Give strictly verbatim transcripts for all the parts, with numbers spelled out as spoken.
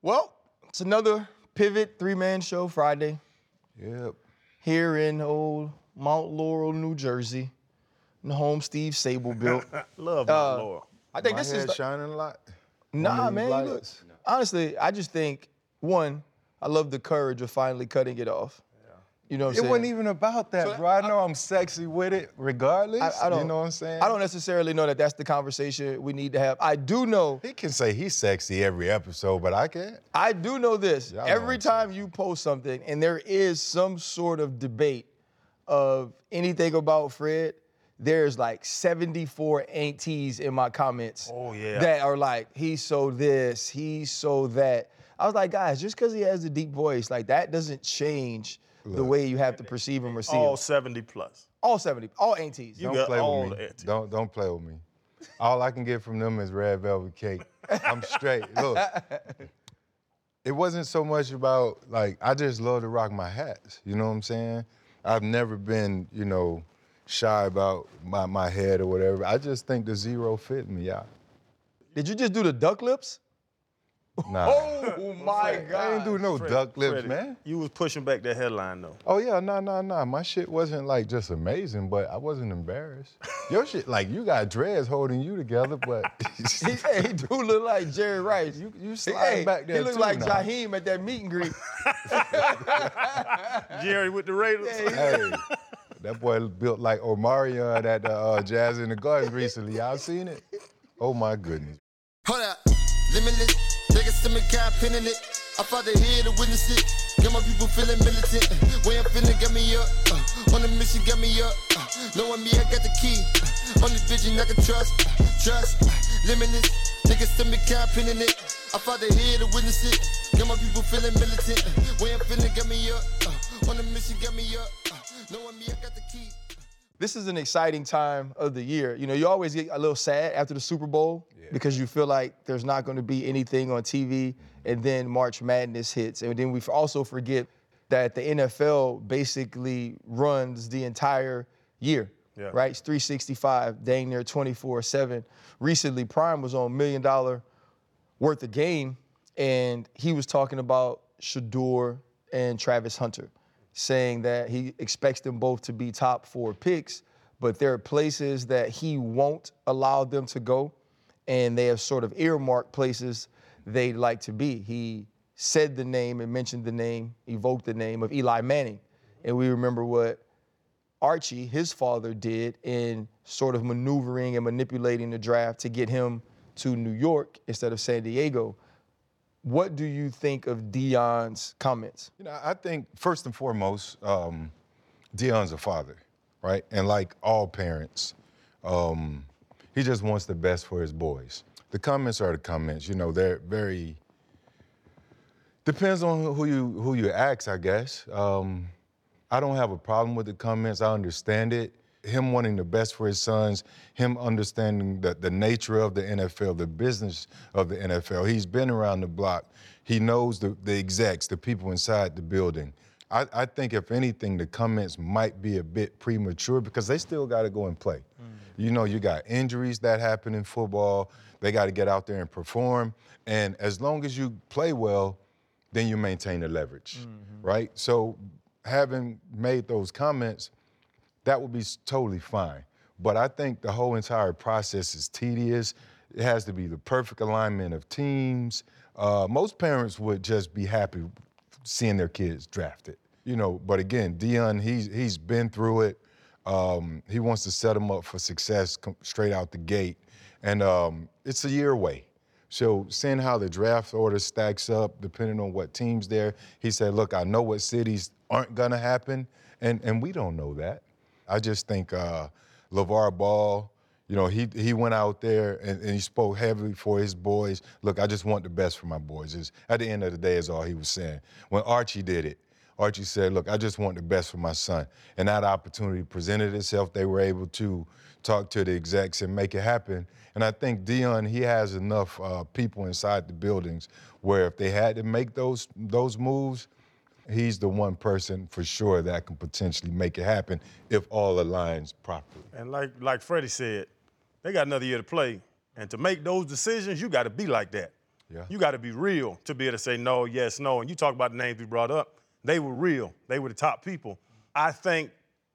Well, it's another Pivot three-man show Friday. Yep. Here in old Mount Laurel, New Jersey, in the home Steve Sable built. Love Mount Uh, Laurel. I think My this head is the, shining a lot. nah, on these man. Look, lights. honestly, I just think one, I love the courage of finally cutting it off. You know what I'm It saying? wasn't even about that, So bro. I know I'm sexy with it regardless. I, I don't, you know what I'm saying? I don't necessarily know that that's the conversation we need to have. I do know. He can say he's sexy every episode, but I can't. I do know this. Y'all know Every I'm time you post something and there is some sort of debate of anything about Fred, there's like seventy-four aunties in my comments Oh, yeah. that are like, he's so this, he's so that. I was like, guys, just because he has a deep voice, like that doesn't change the Look. way you have to perceive him or see All him. seventy plus. All seventy, all aunties. You Don't got play all with the me. aunties. Don't don't play with me. All I can get from them is red velvet cake. I'm straight. Look, it wasn't so much about like I just love to rock my hats. You know what I'm saying? I've never been, you know, shy about my, my head or whatever. I just think the zero fit me out. Did you just do the duck lips? Nah. Oh my God. I ain't do no Freddie, duck lips, Freddie, man. You was pushing back that headline though. Oh yeah, no, no, no. My shit wasn't like just amazing, but I wasn't embarrassed. Your shit, like you got dreads holding you together, but He, hey, he do look like Jerry Rice. you you slide Hey, back there he look too like now. Jaheim at that meet and greet. Jerry with the Raiders. Hey, that boy built like Omarion at the uh, Jazz in the Garden recently. Y'all seen it? Oh my goodness. Hold up, limitless. Take a stomach, got pinning it. I fought the head to witness it. Got my people feeling militant. Way I'm finna get me up. Uh, on the mission, get me up. Uh, knowing me, I got the key. Uh, on the vision, I can trust. Uh, trust. Uh, limitless. Take a stomach, got pinning it. I fought the head to witness it. Got my people feeling militant. Way I'm finna get me up. Uh, on the mission, get me up. Uh, knowing me, I got the key. This is an exciting time of the year. You know, you always get a little sad after the Super Bowl because you feel like there's not going to be anything on T V, and then March Madness hits. And then we also forget that the N F L basically runs the entire year, Yeah. right? It's three sixty-five, dang near twenty-four seven. Recently, Prime was on Million Dollar Worth of Game, and he was talking about Shador and Travis Hunter, saying that he expects them both to be top four picks, but there are places that he won't allow them to go, and they have sort of earmarked places they'd like to be. He said the name and mentioned the name, evoked the name of Eli Manning, and we remember what Archie, his father, did in sort of maneuvering and manipulating the draft to get him to New York instead of San Diego. What do you think of Deion's comments? You know, I think first and foremost, um, Deion's a father, right? And like all parents, um, he just wants the best for his boys. The comments are the comments. You know, they're very. Depends on who you who you ask, I guess. Um, I don't have a problem with the comments. I understand it. Him wanting the best for his sons, him understanding the, the nature of the N F L, the business of the N F L. He's been around the block. He knows the, the execs, the people inside the building. I, I think, if anything, the comments might be a bit premature because they still got to go and play. Mm-hmm. You know, you got injuries that happen in football. They got to get out there and perform. And as long as you play well, then you maintain the leverage, mm-hmm. right? So having made those comments, that would be totally fine. But I think the whole entire process is tedious. It has to be the perfect alignment of teams. Uh, most parents would just be happy seeing their kids drafted, you know. But again, Deion, he's he's been through it. Um, he wants to set them up for success straight out the gate, and um, it's a year away. So seeing how the draft order stacks up, depending on what team's there, he said, "Look, I know what cities aren't gonna happen, and and we don't know that." I just think uh, LeVar Ball, you know, he he went out there and, and he spoke heavily for his boys. Look, I just want the best for my boys. It's, at the end of the day, is all he was saying. When Archie did it, Archie said, look, I just want the best for my son. And that opportunity presented itself. They were able to talk to the execs and make it happen. And I think Deion, he has enough uh, people inside the buildings where if they had to make those those moves, he's the one person for sure that can potentially make it happen if all aligns properly. And like like Freddie said, they got another year to play. And to make those decisions, you got to be like that. Yeah. You got to be real to be able to say no, yes, no. And you talk about the names we brought up. They were real. They were the top people. I think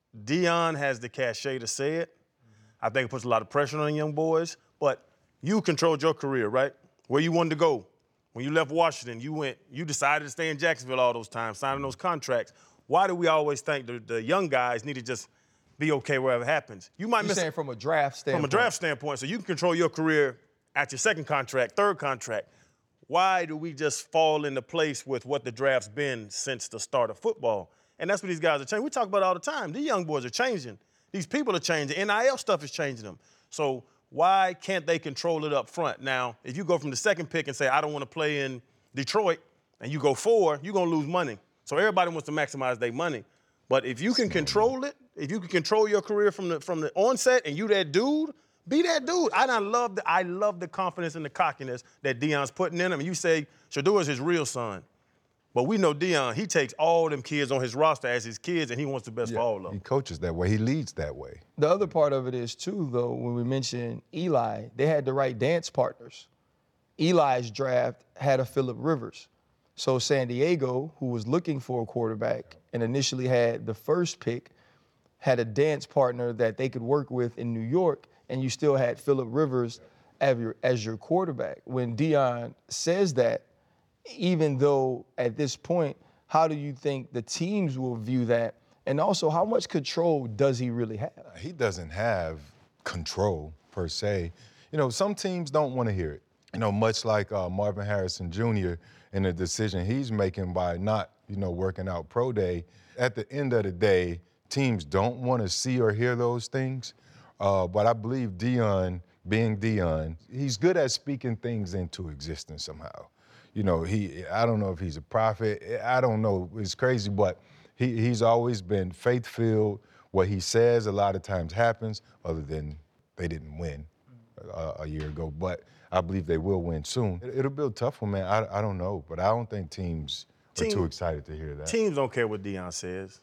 Deion has the cachet to say it. I think it puts a lot of pressure on young boys. But you controlled your career, right? Where you wanted to go. When you left Washington, you went, you decided to stay in Jacksonville all those times, signing those contracts. Why do we always think the, the young guys need to just be okay wherever it happens? You might You're miss saying from a draft standpoint. From a draft standpoint, so you can control your career at your second contract, third contract. Why do we just fall into place with what the draft's been since the start of football? And that's what these guys are changing. We talk about it all the time. These young boys are changing. These people are changing. N I L stuff is changing them. So why can't they control it up front? Now, if you go from the second pick and say, I don't want to play in Detroit, and you go four, you're going to lose money. So everybody wants to maximize their money. But if you can control it, if you can control your career from the from the onset and you that dude, be that dude. And I love the I love the confidence and the cockiness that Deion's putting in him. And you say Shedeur is his real son. But we know Deion, he takes all them kids on his roster as his kids, and he wants the best Yeah, for all of them. he coaches that way. He leads that way. The other part of it is, too, though, when we mentioned Eli, they had the right dance partners. Eli's draft had a Phillip Rivers. So San Diego, who was looking for a quarterback and initially had the first pick, had a dance partner that they could work with in New York, and you still had Phillip Rivers as your, as your quarterback. When Deion says that, even though at this point, how do you think the teams will view that? And also, how much control does he really have? He doesn't have control, per se. You know, some teams don't want to hear it. You know, much like uh, Marvin Harrison Junior and the decision he's making by not, you know, working out pro day. At the end of the day, teams don't want to see or hear those things. Uh, but I believe Deion, being Deion, he's good at speaking things into existence somehow. You know, he, I don't know if he's a prophet. I don't know. It's crazy, but he, he's always been faith-filled. What he says a lot of times happens, other than they didn't win a, a year ago. But I believe they will win soon. It, it'll be a tough one, man. I, I don't know, but I don't think teams are Team- too excited to hear that. Teams don't care what Deion says.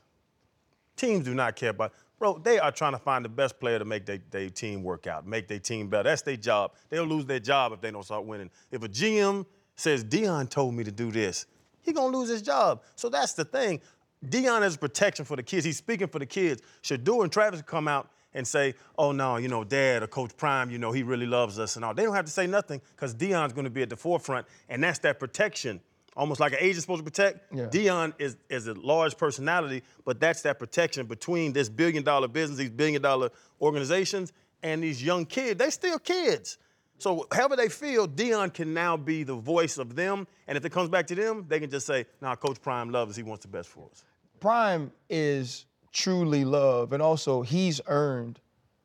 Teams do not care about, bro, they are trying to find the best player to make their team work out, make their team better. That's their job. They'll lose their job if they don't start winning. If a G M says, Deion told me to do this, he gonna lose his job. So that's the thing. Deion is protection for the kids. He's speaking for the kids. Shedeur and Travis come out and say, oh, no, you know, Dad or Coach Prime, you know, he really loves us and all. They don't have to say nothing because Deion's gonna be at the forefront, and that's that protection. Almost like an agent's supposed to protect. Yeah. Deion is, is a large personality, but that's that protection between this billion-dollar business, these billion-dollar organizations, and these young kids. They still kids. So however they feel, Deion can now be the voice of them, and if it comes back to them, they can just say, nah, Coach Prime loves us. He wants the best for us. Prime is truly love, and also he's earned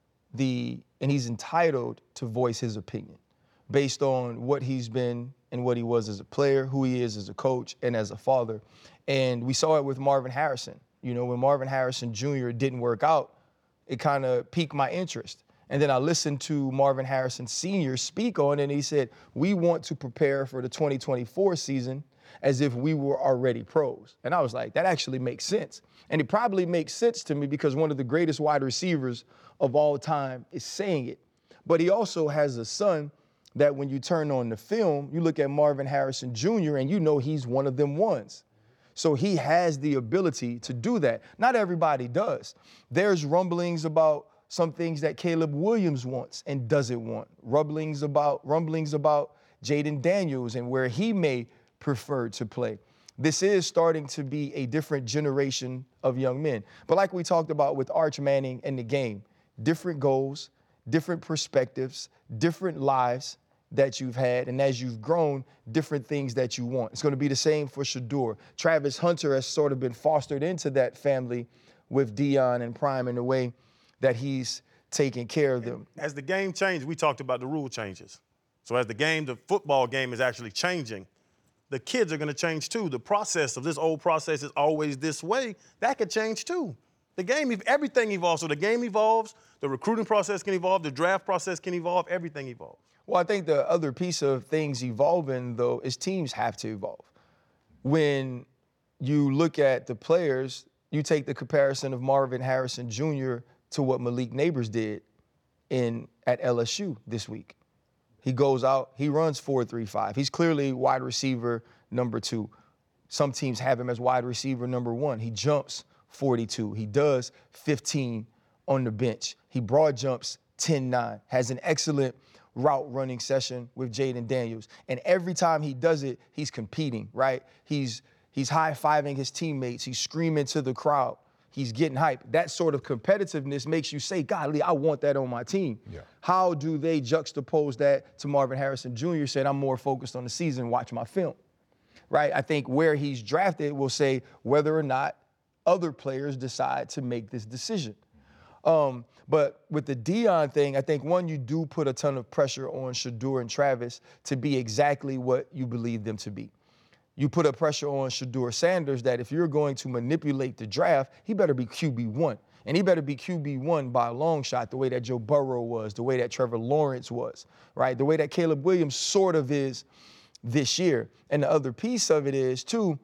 the, and he's entitled to voice his opinion based on what he's been and what he was as a player, who he is as a coach, and as a father. And we saw it with Marvin Harrison. You know, when Marvin Harrison Junior didn't work out, it kind of piqued my interest. And then I listened to Marvin Harrison Senior speak on it, and he said, we want to prepare for the twenty twenty-four season as if we were already pros. And I was like, that actually makes sense. And it probably makes sense to me because one of the greatest wide receivers of all time is saying it. But he also has a son that when you turn on the film, you look at Marvin Harrison Junior and you know he's one of them ones. So he has the ability to do that. Not everybody does. There's rumblings about some things that Caleb Williams wants and doesn't want. Rumblings about rumblings about Jaden Daniels and where he may prefer to play. This is starting to be a different generation of young men. But like we talked about with Arch Manning and the game, different goals, different perspectives, different lives that you've had, and as you've grown, different things that you want. It's going to be the same for Shedeur. Travis Hunter has sort of been fostered into that family with Deion and Prime in the way that he's taking care of them. As the game changed, we talked about the rule changes. So as the game, the football game is actually changing, the kids are going to change too. The process of this old process is always this way. That could change too. The game, everything evolves. So the game evolves, the recruiting process can evolve, the draft process can evolve, everything evolves. Well, I think the other piece of things evolving, though, is teams have to evolve. When you look at the players, you take the comparison of Marvin Harrison Junior to what Malik Neighbors did in at L S U this week. He goes out, he runs four three five. He's clearly wide receiver number two. Some teams have him as wide receiver number one. He jumps forty-two. He does fifteen on the bench. He broad jumps ten nine, has an excellent route running session with Jaden Daniels. And every time he does it, he's competing, right? He's he's high-fiving his teammates. He's screaming to the crowd. He's getting hyped. That sort of competitiveness makes you say, golly, I want that on my team. Yeah. How do they juxtapose that to Marvin Harrison Junior saying, I'm more focused on the season, watch my film, right? I think where he's drafted will say whether or not other players decide to make this decision. Um, but with the Deion thing, I think, one, you do put a ton of pressure on Shedeur and Travis to be exactly what you believe them to be. You put a pressure on Shedeur Sanders that if you're going to manipulate the draft, he better be Q B one. And he better be Q B one by a long shot, the way that Joe Burrow was, the way that Trevor Lawrence was, right? The way that Caleb Williams sort of is this year. And the other piece of it is, too,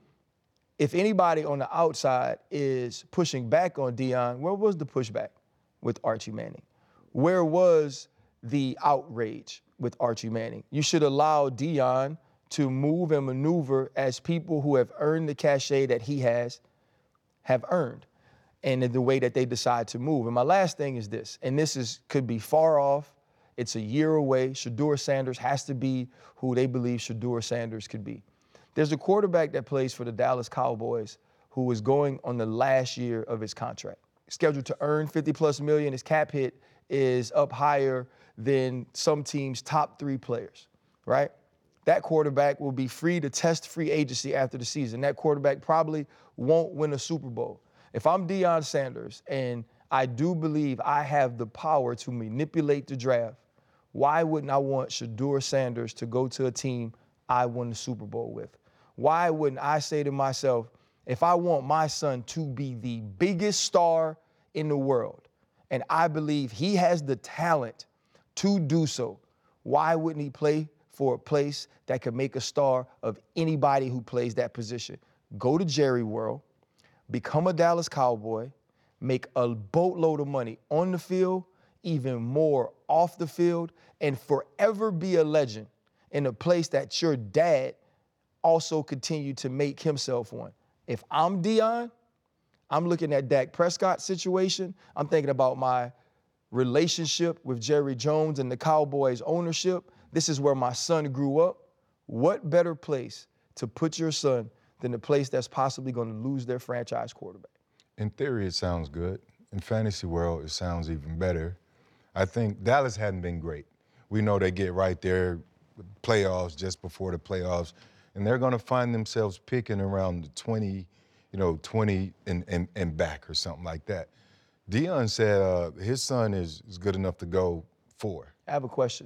if anybody on the outside is pushing back on Deion, where was the pushback with Archie Manning? Where was the outrage with Archie Manning? You should allow Deion to move and maneuver as people who have earned the cachet that he has have earned, and in the way that they decide to move. And my last thing is this, and this is could be far off. It's a year away. Shedeur Sanders has to be who they believe Shedeur Sanders could be. There's a quarterback that plays for the Dallas Cowboys who is going on the last year of his contract. Scheduled to earn fifty plus million. His cap hit is up higher than some teams' top three players, right? That quarterback will be free to test free agency after the season. That quarterback probably won't win a Super Bowl. If I'm Deion Sanders and I do believe I have the power to manipulate the draft, why wouldn't I want Shedeur Sanders to go to a team I won the Super Bowl with? Why wouldn't I say to myself, if I want my son to be the biggest star in the world, and I believe he has the talent to do so, why wouldn't he play for a place that could make a star of anybody who plays that position? Go to Jerry World, become a Dallas Cowboy, make a boatload of money on the field, even more off the field, and forever be a legend in a place that your dad also continued to make himself one. If I'm Deion, I'm looking at Dak Prescott's situation. I'm thinking about my relationship with Jerry Jones and the Cowboys ownership. This is where my son grew up. What better place to put your son than the place that's possibly going to lose their franchise quarterback? In theory, it sounds good. In fantasy world, it sounds even better. I think Dallas hadn't been great. We know they get right there with playoffs just before the playoffs, and they're going to find themselves picking around the twenty, you know, twenty and, and, and back or something like that. Deion said uh, his son is, is good enough to go four. I have a question.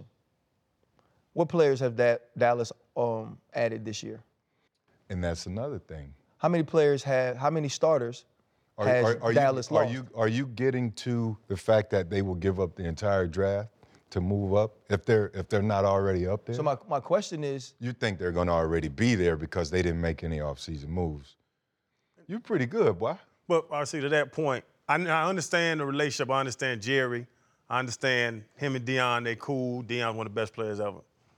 What players have that Dallas um, added this year? And that's another thing. How many players have, how many starters Are, has are, are Dallas you, are lost? you are you getting to the fact that they will give up the entire draft to move up if they're if they're not already up there? So my, my question is, You think they're going to already be there because they didn't make any offseason moves? You're pretty good, boy. But I see to that point, I, I understand the relationship. I understand Jerry. I understand him and Deion. They cool. Deion's one of the best players ever.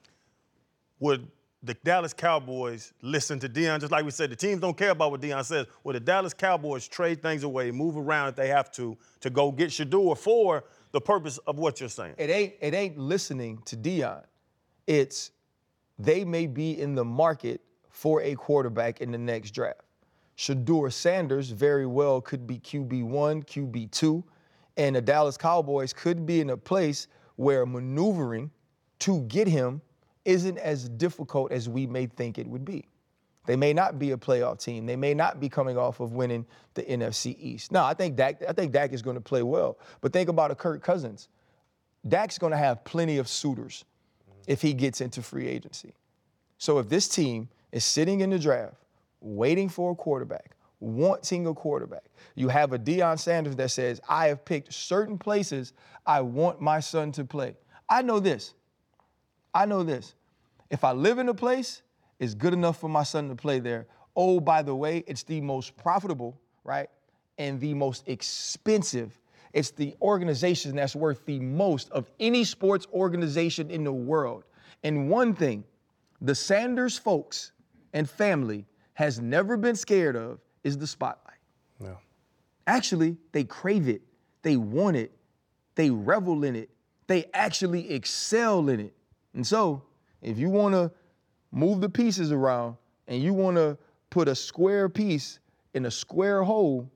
Would the Dallas Cowboys listen to Deion? Just like we said, the teams don't care about what Deion says. Would the Dallas Cowboys trade things away, move around if they have to, to go get Shedeur for the purpose of what you're saying? it ain't it ain't listening to Deion. It's they may be in the market for a quarterback in the next draft. Shedeur Sanders very well could be Q B one, Q B two, and the Dallas Cowboys could be in a place where maneuvering to get him isn't as difficult as we may think it would be. They may not be a playoff team. They may not be coming off of winning the N F C East. No, I think Dak, I think Dak is going to play well. But think about a Kirk Cousins. Dak's going to have plenty of suitors if he gets into free agency. So if this team is sitting in the draft, waiting for a quarterback, wanting a quarterback, you have a Deion Sanders that says, I have picked certain places I want my son to play. I know this. I know this. If I live in a place, it's good enough for my son to play there. Oh, by the way, it's the most profitable, right? And the most expensive. It's the organization that's worth the most of any sports organization in the world. And one thing, the Sanders folks and family has never been scared of is the spotlight. No. Actually, they crave it. They want it. They revel in it. They actually excel in it. And so, if you want to move the pieces around and you want to put a square piece in a square hole,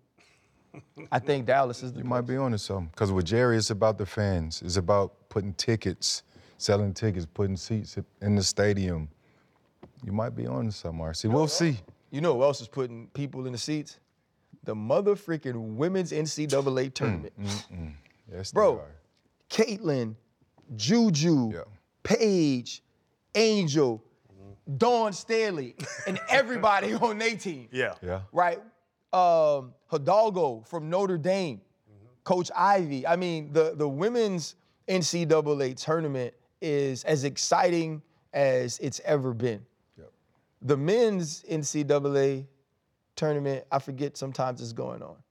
I think Dallas is the You place. might be onto something. Because with Jerry, it's about the fans. It's about putting tickets, selling tickets, putting seats in the stadium. You might be onto something, R C. We'll see. You know who else is putting people in the seats? The mother freaking women's N C double A tournament. Yes, Bro, they are. Caitlyn, Juju, Yeah. Paige, Angel, Dawn Staley, and everybody on their team. Yeah. Yeah. Right? Um, Hidalgo from Notre Dame, Coach Ivy. I mean, the, the women's N C double A tournament is as exciting as it's ever been. Yep. The men's N C double A tournament, I forget sometimes it's going on.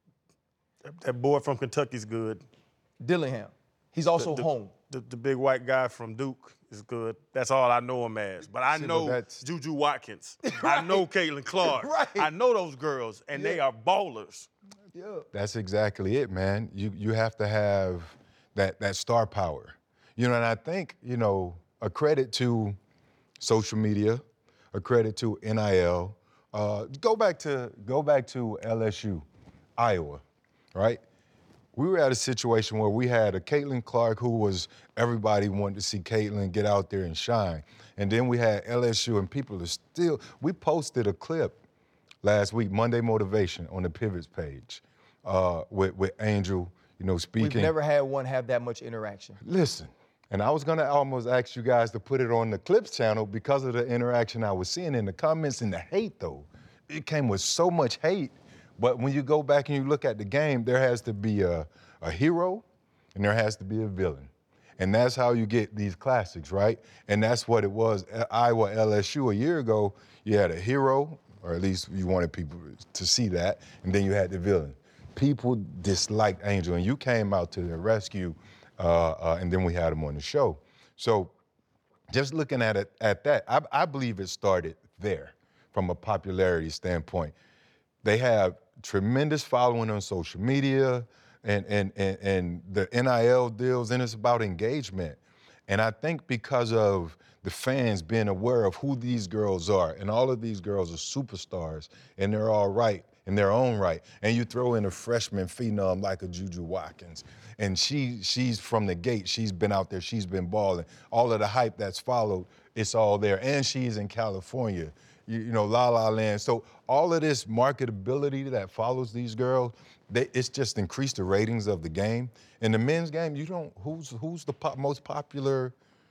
That boy from Kentucky's good. Dillingham. He's also the, home. The, the big white guy from Duke is good. That's all I know him as. But I See, but know that's- Juju Watkins. I know Caitlin Clark. Right. I know those girls, and they are ballers. Yeah. That's exactly it, man. You you have to have that that star power. You know, and I think, you know, a credit to social media, a credit to N I L. Uh, go back to go back to L S U, Iowa, right? We were at a situation where we had a Caitlin Clark who was, everybody wanted to see Caitlin get out there and shine. And then we had L S U, and people are still, we posted a clip last week, Monday Motivation, on the Pivots page uh, with, with Angel, you know, speaking. We've never had one have that much interaction. Listen, and I was gonna almost ask you guys to put it on the Clips channel because of the interaction I was seeing in the comments and the hate, though. It came with so much hate. But when you go back and you look at the game, there has to be a, a hero and there has to be a villain. And that's how you get these classics, right? And that's what it was at Iowa L S U a year ago. You had a hero, or at least you wanted people to see that, and then you had the villain. People disliked Angel, and you came out to the rescue, uh, uh, and then we had him on the show. So just looking at it at that, I, I believe it started there from a popularity standpoint. They have tremendous following on social media and, and, and, and the N I L deals, and it's about engagement. And I think because of the fans being aware of who these girls are, and all of these girls are superstars, and they're all right in their own right. And you throw in a freshman phenom like a Juju Watkins, and she she's from the gate. She's been out there. She's been balling. All of the hype that's followed, it's all there. And she's in California, you, you know, La La Land. So all of this marketability that follows these girls, they, it's just increased the ratings of the game. In the men's game, you don't. Who's who's the pop, most popular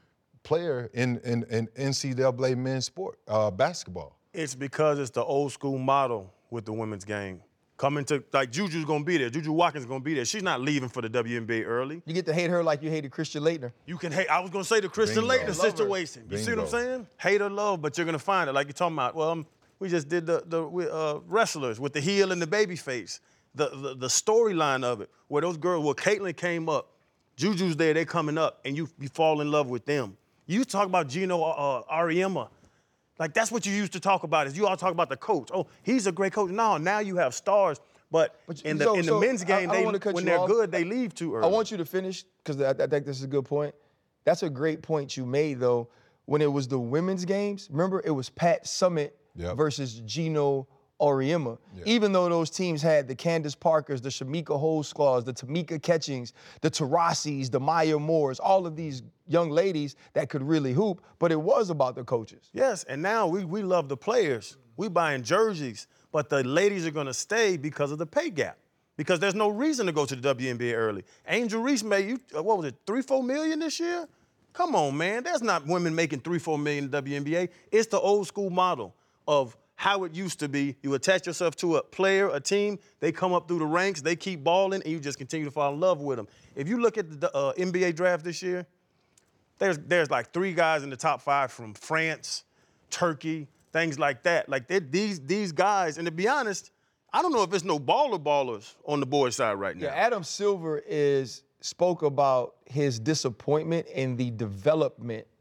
player in in, in N C double A men's sport uh, basketball? It's because it's the old school model with the women's game. Coming to, like, Juju's gonna be there. Juju Watkins is gonna be there. She's not leaving for the W N B A early. You get to hate her like you hated Christian Laettner. You can hate, I was gonna say the Christian Bingo. Laettner Love her. situation. You see what I'm Bingo. saying? Hate or love, but you're gonna find it. Like you're talking about, well, um, we just did the, the uh, wrestlers with the heel and the baby face. The, the, the storyline of it, where those girls, where Caitlyn came up, Juju's there, they coming up, and you, you fall in love with them. You talk about Gino uh, Auriemma. Like, that's what you used to talk about, is you all talk about the coach. Oh, he's a great coach. No, now you have stars. But, But in the, so- in the so men's I- game, I don't they, wanna cut when you they're off. good, they leave too early. I want you to finish, because I, I think this is a good point. That's a great point you made, though. When it was the women's games, remember, it was Pat Summitt Yep. versus Gino Auriemma. Yeah. Even though those teams had the Candace Parkers, the Shamika Holsclaws, the Tamika Catchings, the Tarasis, the Maya Moores, all of these young ladies that could really hoop, but it was about the coaches. Yes, and now we, we love the players. We buying jerseys, but the ladies are going to stay because of the pay gap. Because there's no reason to go to the W N B A early. Angel Reese made, you uh, what was it, three, four million this year? Come on, man. There's not women making three, four million in the W N B A. It's the old school model of how it used to be. You attach yourself to a player, a team, they come up through the ranks, they keep balling, and you just continue to fall in love with them. If you look at the uh, N B A draft this year, there's there's like three guys in the top five from France, Turkey, things like that. Like these these guys, and to be honest, I don't know if it's no baller ballers on the board side right now. Yeah, Adam Silver is spoke about his disappointment in the development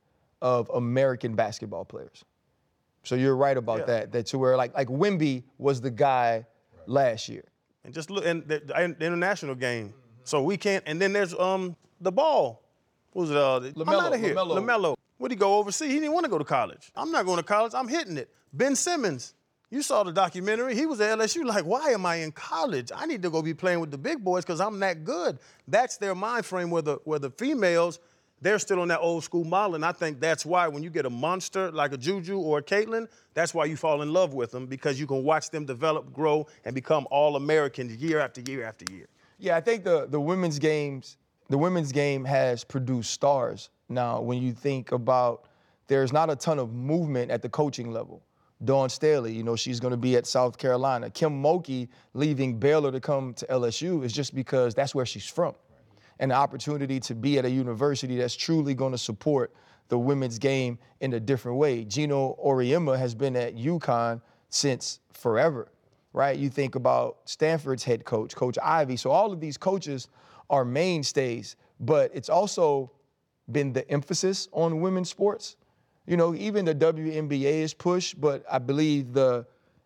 of American basketball players. So you're right about Yeah. that. That to where like like Wemby was the guy last year. And just look, and the, the international game. So we can't, and then there's um the ball. Who's it? Uh, I'm LaMelo, out of here. LaMelo. LaMelo. What'd he go overseas? He didn't want to go to college. I'm not going to college. I'm hitting it. Ben Simmons. You saw the documentary. He was at L S U. Like, why am I in college? I need to go be playing with the big boys because I'm that good. That's their mind frame. Where the where the females, they're still on that old school model, and I think that's why when you get a monster like a Juju or a Caitlin, that's why you fall in love with them, because you can watch them develop, grow, and become all-Americans year after year after year. Yeah, I think the the women's games, the women's game has produced stars. Now, when you think about, there's not a ton of movement at the coaching level. Dawn Staley, you know, she's going to be at South Carolina. Kim Mulkey leaving Baylor to come to L S U is just because that's where she's from. And the opportunity to be at a university that's truly going to support the women's game in a different way. Gino Auriemma has been at UConn since forever, right? You think about Stanford's head coach, Coach Ivey. So all of these coaches are mainstays, but it's also been the emphasis on women's sports. You know, even the W N B A is pushed, but I believe the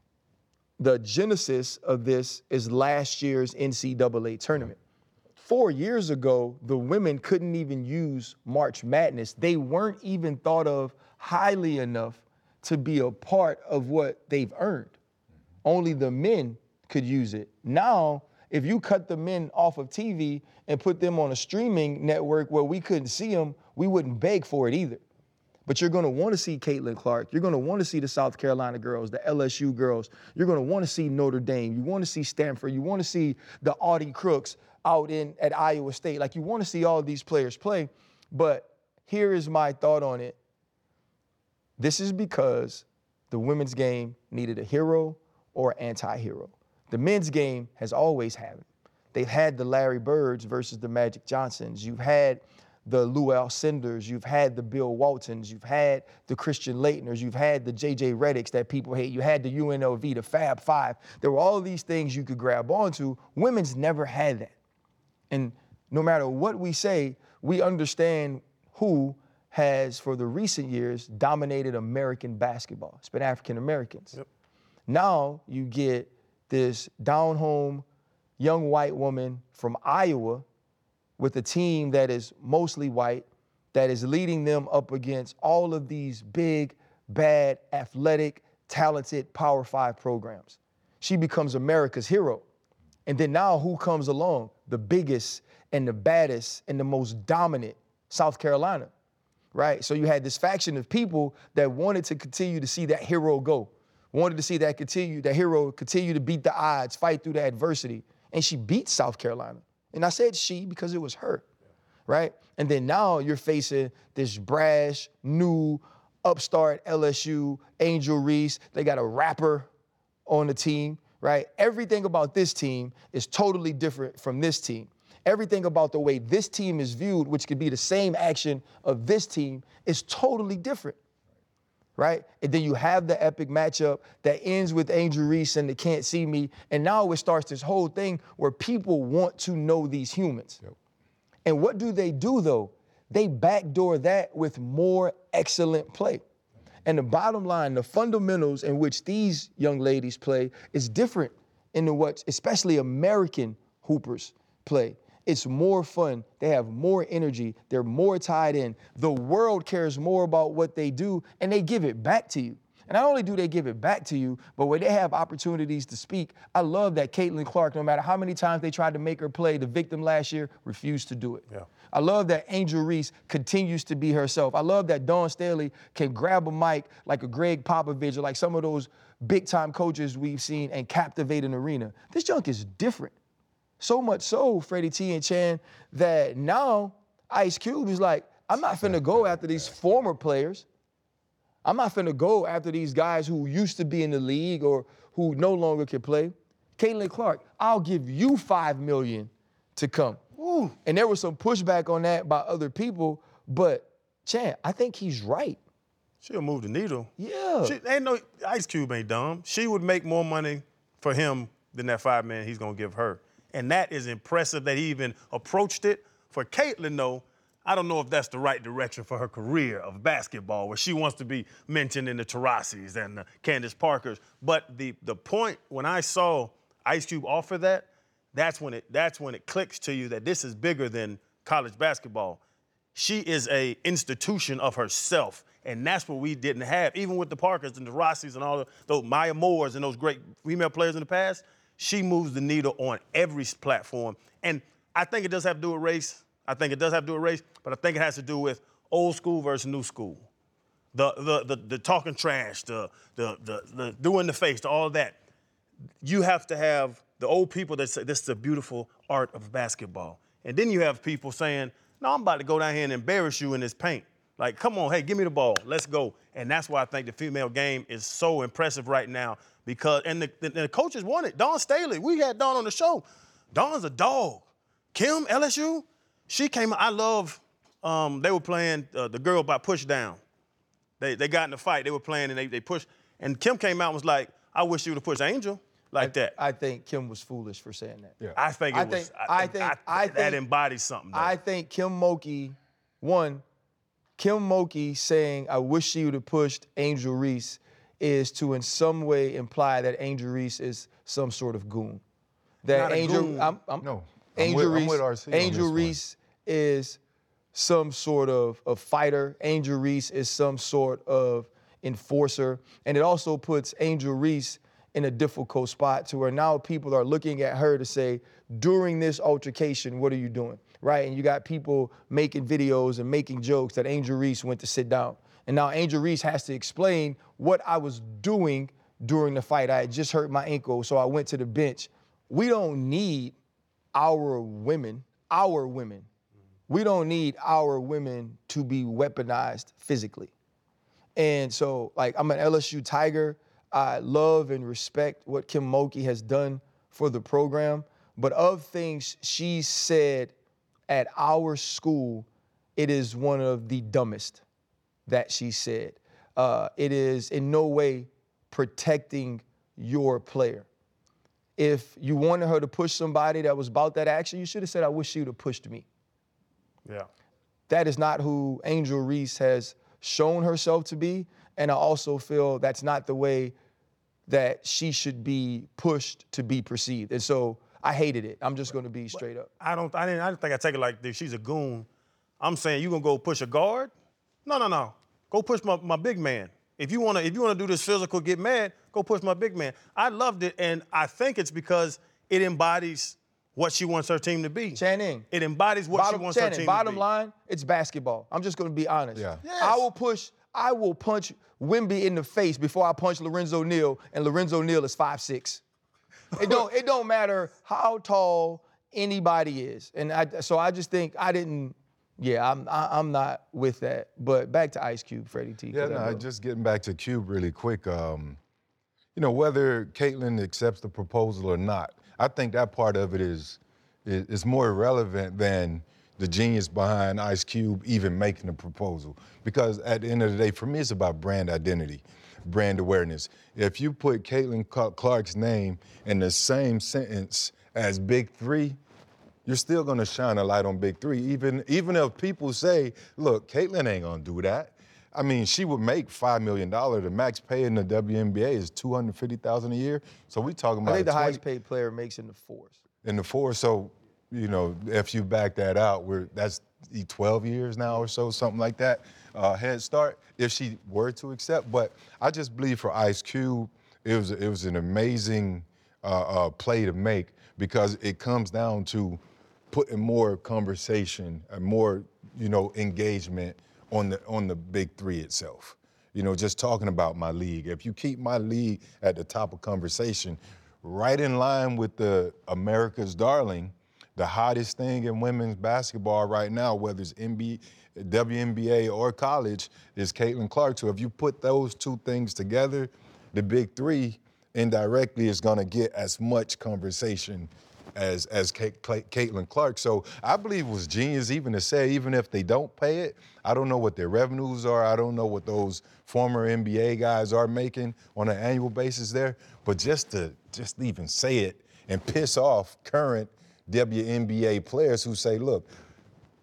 the genesis of this is last year's N C double A tournament. Four years ago, the women couldn't even use March Madness. They weren't even thought of highly enough to be a part of what they've earned. Only the men could use it. Now, if you cut the men off of T V and put them on a streaming network where we couldn't see them, we wouldn't beg for it either. But you're going to want to see Caitlin Clark. You're going to want to see the South Carolina girls, the L S U girls. You're going to want to see Notre Dame. You want to see Stanford. You want to see the Audie Crooks out in at Iowa State. Like, you want to see all of these players play. But here is my thought on it. This is because the women's game needed a hero or anti-hero. The men's game has always had it. They've had the Larry Birds versus the Magic Johnsons. You've had the Lou Alcindors, you've had the Bill Waltons, you've had the Christian Laettners, you've had the J J Redicks that people hate, you had the U N L V, the Fab Five. There were all of these things you could grab onto. Women's never had that. And no matter what we say, we understand who has, for the recent years, dominated American basketball. It's been African Americans. Yep. Now you get this down-home young white woman from Iowa with a team that is mostly white, that is leading them up against all of these big, bad, athletic, talented Power Five programs. She becomes America's hero. And then now who comes along? The biggest and the baddest and the most dominant, South Carolina, right? So you had this faction of people that wanted to continue to see that hero go, wanted to see that continue, that hero continue to beat the odds, fight through the adversity. And she beat South Carolina. And I said she because it was her, right? And then now you're facing this brash, new, upstart L S U, Angel Reese. They got a rapper on the team, right? Everything about this team is totally different from this team. Everything about the way this team is viewed, which could be the same action of this team, is totally different, right? And then you have the epic matchup that ends with Angel Reese and the Can't See Me, and now it starts this whole thing where people want to know these humans. Yep. And what do they do, though? They backdoor that with more excellent play. And the bottom line, the fundamentals in which these young ladies play is different in the what, especially American hoopers play. It's more fun. They have more energy. They're more tied in. The world cares more about what they do, and they give it back to you. And not only do they give it back to you, but when they have opportunities to speak, I love that Caitlin Clark, no matter how many times they tried to make her play the victim last year, refused to do it. Yeah. I love that Angel Reese continues to be herself. I love that Dawn Staley can grab a mic like a Greg Popovich or like some of those big-time coaches we've seen and captivate an arena. This junk is different. So much so, Freddie T and Chan, that now Ice Cube is like, I'm not finna go after these former players. I'm not finna go after these guys who used to be in the league or who no longer can play. Caitlin Clark, I'll give you five million dollars to come. Ooh. And there was some pushback on that by other people, but Chan, I think he's right. She'll move the needle. Yeah. She, ain't no, Ice Cube ain't dumb. She would make more money for him than that five million dollars he's gonna give her. And that is impressive that he even approached it. For Caitlin, though, I don't know if that's the right direction for her career of basketball, where she wants to be mentioned in the Taurasi's and the Candace Parkers. But the the point when I saw Ice Cube offer that, that's when it that's when it clicks to you that this is bigger than college basketball. She is a institution of herself, and that's what we didn't have. Even with the Parkers and the Rossi's and all the, those Maya Moores and those great female players in the past, she moves the needle on every platform. And I think it does have to do with race. I think it does have to do with race, but I think it has to do with old school versus new school. The the the, the talking trash, the, the the the doing the face, the, all of that. You have to have the old people that say this is a beautiful art of basketball. And then you have people saying, no, I'm about to go down here and embarrass you in this paint. Like, come on, hey, give me the ball. Let's go. And that's why I think the female game is so impressive right now because, and the, the, the coaches want it. Dawn Staley, we had Dawn on the show. Dawn's a dog. Kim, L S U, she came, I love, um, they were playing uh, the girl by push down. They they got in a fight. They were playing and they, they pushed. And Kim came out and was like, I wish you would have pushed Angel like I, that. I think Kim was foolish for saying that. Yeah. I think it I was. think- I, I think- I, I think- that embodies something. Though. I think Kim Mulkey, one, Kim Mulkey saying, I wish she would have pushed Angel Reese is to in some way imply that Angel Reese is some sort of goon. That Not a Angel, goon. I'm, I'm, No, I'm Angel with- I'm Reese, with R C on Angel this one. Reese is some sort of, of fighter. Angel Reese is some sort of enforcer. And it also puts Angel Reese in a difficult spot to where now people are looking at her to say, during this altercation, what are you doing? Right? And you got people making videos and making jokes that Angel Reese went to sit down. And now Angel Reese has to explain what I was doing during the fight. I had just hurt my ankle, so I went to the bench. We don't need our women, our women. We don't need our women to be weaponized physically. And so, like, I'm an L S U Tiger. I love and respect what Kim Mulkey has done for the program. But of things she said at our school, it is one of the dumbest that she said. Uh, it is in no way protecting your player. If you wanted her to push somebody that was about that action, you should have said, I wish she would have pushed me. Yeah. That is not who Angel Reese has shown herself to be. And I also feel that's not the way that she should be pushed to be perceived. And so I hated it. I'm just going to be straight up. I don't. I didn't. I didn't think I take it like this. She's a goon. I'm saying you gonna go push a guard? No, no, no. Go push my, my big man. If you wanna, if you wanna do this physical, get mad. Go push my big man. I loved it, and I think it's because it embodies what she wants her team to be. Channing. It embodies what Bottom, she wants Channing, her team bottom to be. line, it's basketball. I'm just going to be honest. Yeah. Yes. I will push, I will punch Wemby in the face before I punch Lorenzo Neal, and Lorenzo Neal is five six. It don't, it don't matter how tall anybody is. And I, so I just think I didn't, yeah, I'm, I, I'm not with that. But back to Ice Cube, Freddie T. Yeah, 'cause I no, know- just getting back to Cube really quick. Um, you know, whether Caitlyn accepts the proposal or not, I think that part of it is, is, is more irrelevant than the genius behind Ice Cube even making the proposal. Because at the end of the day, for me, it's about brand identity, brand awareness. If you put Caitlin Clark's name in the same sentence as Big Three, you're still gonna shine a light on Big Three, even, even if people say, look, Caitlyn ain't gonna do that. I mean, she would make five million dollars. The max pay in the W N B A is two hundred fifty thousand dollars a year. So we talking about I think the a twenty highest paid player makes in the fours. in the four. So, you know, if you back that out, we're that's twelve years now or so, something like that, uh, head start, if she were to accept. But I just believe for Ice Cube, it was, it was an amazing uh, uh, play to make because it comes down to putting more conversation and more, you know, engagement on the on the Big Three itself. You know, just talking about my league. If you keep my league at the top of conversation, right in line with the America's darling, the hottest thing in women's basketball right now, whether it's N B A, W N B A or college, is Caitlin Clark. So if you put those two things together, the Big Three indirectly is gonna get as much conversation as as Caitlin Clark. So I believe it was genius even to say, even if they don't pay it, I don't know what their revenues are. I don't know what those former N B A guys are making on an annual basis there. But just to just even say it and piss off current W N B A players who say, look,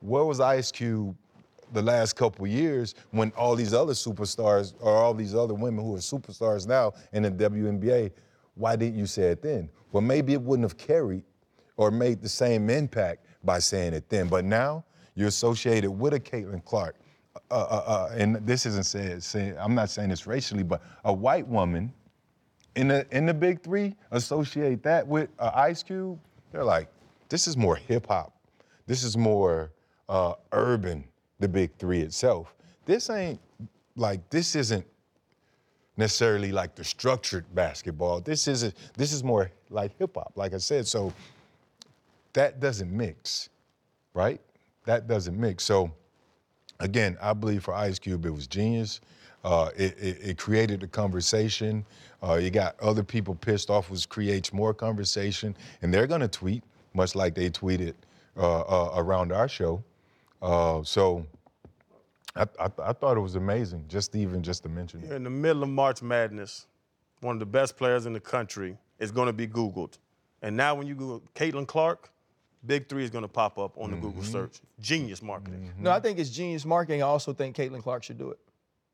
where was Ice Cube the last couple years when all these other superstars or all these other women who are superstars now in the W N B A, why didn't you say it then? Well, maybe it wouldn't have carried or made the same impact by saying it then. But now you're associated with a Caitlin Clark. Uh, uh, uh, and this isn't said, saying, I'm not saying this racially, but a white woman in the in the big three, associate that with uh, Ice Cube, they're like, this is more hip hop. This is more uh, urban, the big three itself. This ain't like, this isn't necessarily like the structured basketball. This isn't, this is more like hip hop, like I said. So that doesn't mix, right? That doesn't mix. So again, I believe for Ice Cube, it was genius. Uh, it, it, it created a conversation. Uh, you got other people pissed off, which creates more conversation. And they're gonna tweet, much like they tweeted uh, uh, around our show. Uh, so I, I, I thought it was amazing, just even just to mention it. In the middle of March Madness, one of the best players in the country is gonna be Googled. And now when you Google Caitlin Clark, Big Three is gonna pop up on the mm-hmm. Google search. Genius marketing. Mm-hmm. No, I think it's genius marketing. I also think Caitlin Clark should do it.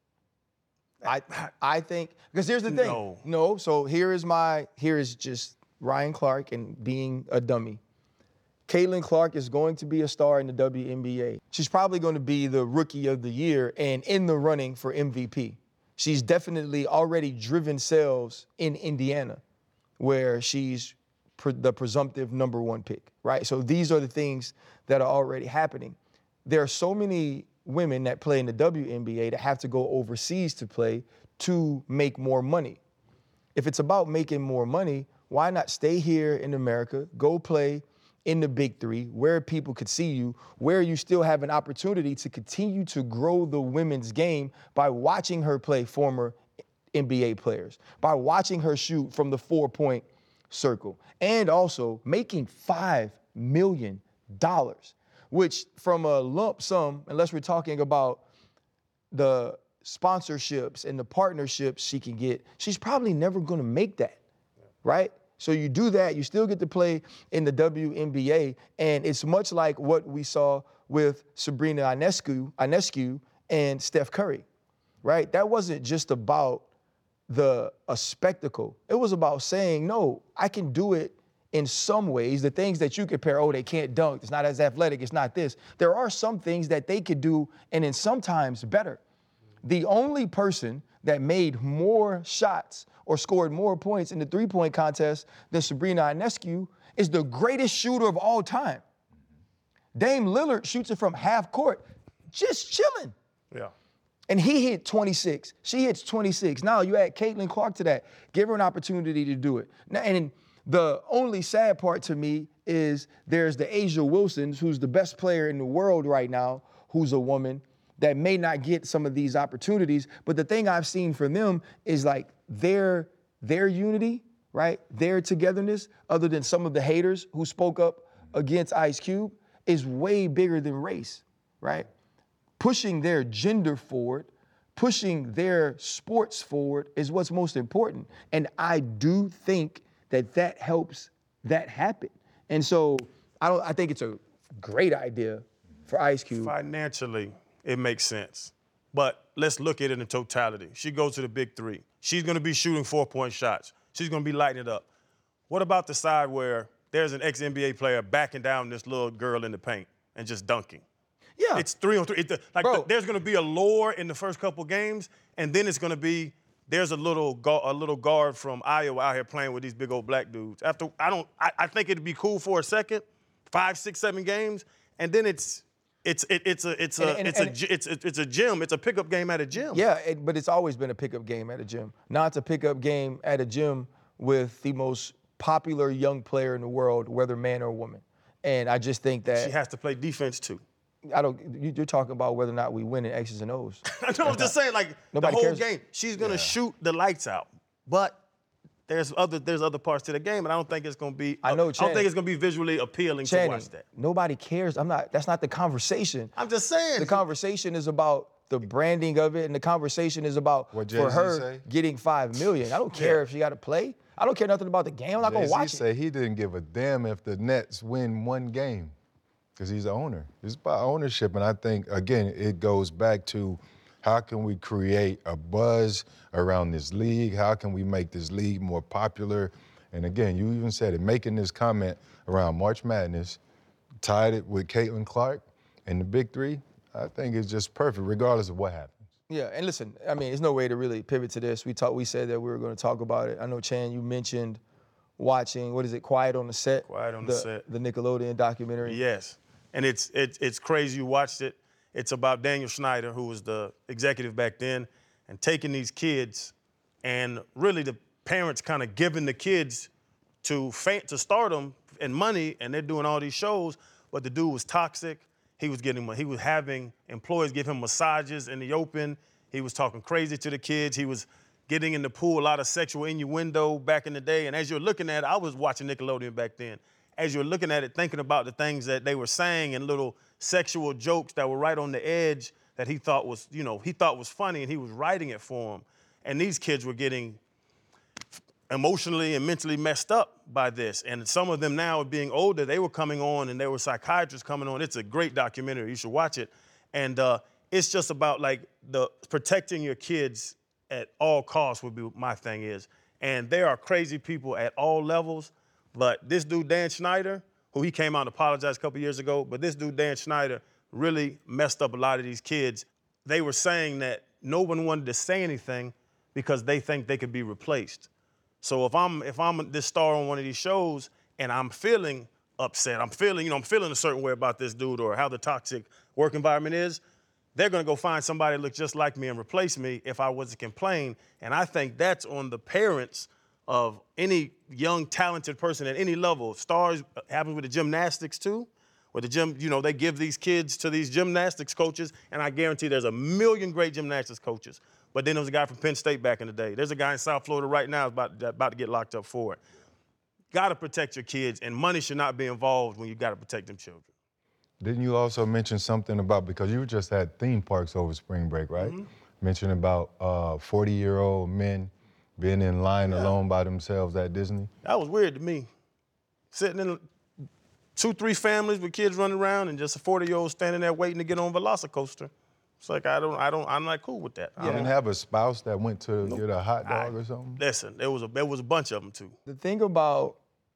I I think, because here's the thing. No. No, so here is my, here is just Ryan Clark and being a dummy. Caitlin Clark is going to be a star in the W N B A. She's probably going to be the rookie of the year and in the running for M V P. She's definitely already driven sales in Indiana, where she's pre- the presumptive number one pick, right? So these are the things that are already happening. There are so many women that play in the W N B A that have to go overseas to play to make more money. If it's about making more money, why not stay here in America, go play in the big three, where people could see you, where you still have an opportunity to continue to grow the women's game by watching her play former N B A players, by watching her shoot from the four-point circle, and also making five million dollars, which from a lump sum, unless we're talking about the sponsorships and the partnerships she can get, she's probably never gonna make that, right? So you do that, you still get to play in the W N B A, and it's much like what we saw with Sabrina Ionescu, Ionescu and Steph Curry, right? That wasn't just about the a spectacle. It was about saying, no, I can do it in some ways. The things that you compare, oh, they can't dunk, it's not as athletic, it's not this. There are some things that they could do, and then sometimes better. The only person that made more shots or scored more points in the three-point contest than Sabrina Ionescu is the greatest shooter of all time. Dame Lillard shoots it from half court, just chilling. Yeah. And he hit twenty-six. She hits twenty-six. Now you add Caitlin Clark to that. Give her an opportunity to do it. Now, and the only sad part to me is there's the A'ja Wilsons, who's the best player in the world right now, who's a woman, that may not get some of these opportunities. But the thing I've seen from them is like their, their unity, right? Their togetherness, other than some of the haters who spoke up against Ice Cube, is way bigger than race, right? Pushing their gender forward, pushing their sports forward is what's most important. And I do think that that helps that happen. And so I don't. I think it's a great idea for Ice Cube. Financially, it makes sense. But let's look at it in totality. She goes to the big three. She's gonna be shooting four-point shots. She's gonna be lighting it up. What about the side where there's an ex-N B A player backing down this little girl in the paint and just dunking? Yeah. It's three on three. It, like Bro. the, there's gonna be a lure in the first couple games, and then it's gonna be there's a little gu- a little guard from Iowa out here playing with these big old black dudes. After I don't, I, I think it'd be cool for a second, five, six, seven games, and then it's it's it, it's a it's a And- and- it's and- a gy- it's a, it's a gym. It's a pickup game at a gym. Yeah, it, but it's always been a pickup game at a gym. Now it's a pickup game at a gym with the most popular young player in the world, whether man or woman. And I just think that She has to play defense too. I don't. you- You're talking about whether or not we win in X's and O's. I know, I'm just saying, like the Nobody whole cares. game, she's gonna shoot the lights out. But there's other there's other parts to the game, and I don't think it's gonna be. I know, I don't Channing. think it's gonna be visually appealing to Channing, watch that. nobody cares. I'm not. That's not the conversation. I'm just saying. The conversation is about the branding of it, and the conversation is about What for Jay-Z her say? getting five million. I don't care if she got to play. I don't care nothing about the game. I'm not gonna Jay-Z watch it. said he didn't give a damn if the Nets win one game. because he's the owner. It's about ownership, and I think, again, it goes back to how can we create a buzz around this league? How can we make this league more popular? And again, you even said it, making this comment around March Madness, tied it with Caitlin Clark and the Big Three, I think it's just perfect, regardless of what happens. Yeah, and listen, I mean, there's no way to really pivot to this. We talked, we said that we were going to talk about it. I know, Chan, you mentioned watching, what is it, Quiet on the Set? Quiet on the Set. The Nickelodeon documentary. Yes, and it's it's it's crazy. You watched it. It's about Daniel Snyder, who was the executive back then, and taking these kids, and really the parents kind of giving the kids to fa- to stardom and money, and they're doing all these shows. But the dude was toxic. He was getting, he was having employees give him massages in the open. He was talking crazy to the kids. He was getting in the pool, a lot of sexual innuendo back in the day. And as you're looking at it, I was watching Nickelodeon back then. As you're looking at it, thinking about the things that they were saying and little sexual jokes that were right on the edge that he thought was, you know, he thought was funny, and he was writing it for them. And these kids were getting emotionally and mentally messed up by this. And some of them now, being older, they were coming on, and there were psychiatrists coming on. It's a great documentary. You should watch it. And uh, it's just about, like, the protecting your kids at all costs would be my thing is. And there are crazy people at all levels, but this dude, Dan Schneider, who he came out and apologized a couple years ago, but this dude, Dan Schneider, really messed up a lot of these kids. They were saying that no one wanted to say anything because they think they could be replaced. So if I'm if I'm this star on one of these shows and I'm feeling upset, I'm feeling, you know, I'm feeling a certain way about this dude or how the toxic work environment is, they're gonna go find somebody that looks just like me and replace me if I was to complain. And I think that's on the parents of any young, talented person at any level. Stars happens with the gymnastics too, where the gym, you know, they give these kids to these gymnastics coaches, and I guarantee there's a million great gymnastics coaches. But then there was a guy from Penn State back in the day. There's a guy in South Florida right now about, about to get locked up for it. Got to protect your kids, and money should not be involved when you got to protect them children. Didn't you also mention something about, because you just had theme parks over spring break, right? Mm-hmm. Mentioned about uh, forty-year-old men being in line yeah. alone by themselves at Disney? That was weird to me. Sitting in two, three families with kids running around and just a forty-year-old standing there waiting to get on Velocicoaster. It's like, I don't, I don't, I'm not cool with that. You didn't have a spouse that went to nope. get a hot dog I, or something? Listen, there was a, there was a bunch of them too. The thing about